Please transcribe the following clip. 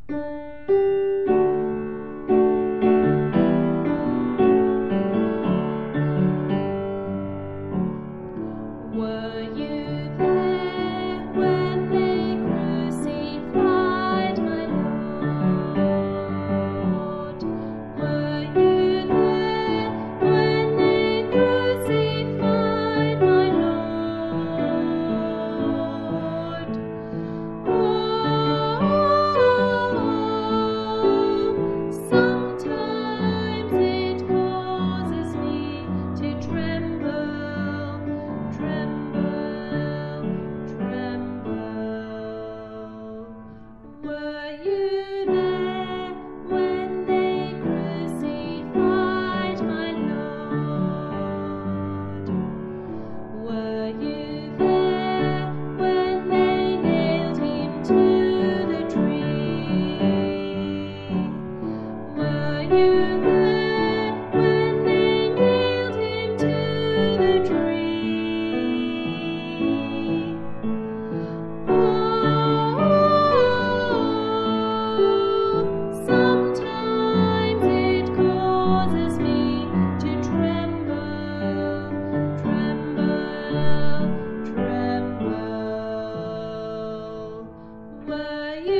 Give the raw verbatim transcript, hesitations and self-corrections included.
Were you there when they crucified my Lord? Were you there when they crucified my Lord? Oh, sometimes it causes me to tremble, tremble, tremble. Were you there when they crucified my Lord? Were you there when they nailed him to the tree? Were you there when they nailed him to the tree? Oh, sometimes it causes me to tremble, tremble, tremble. Were you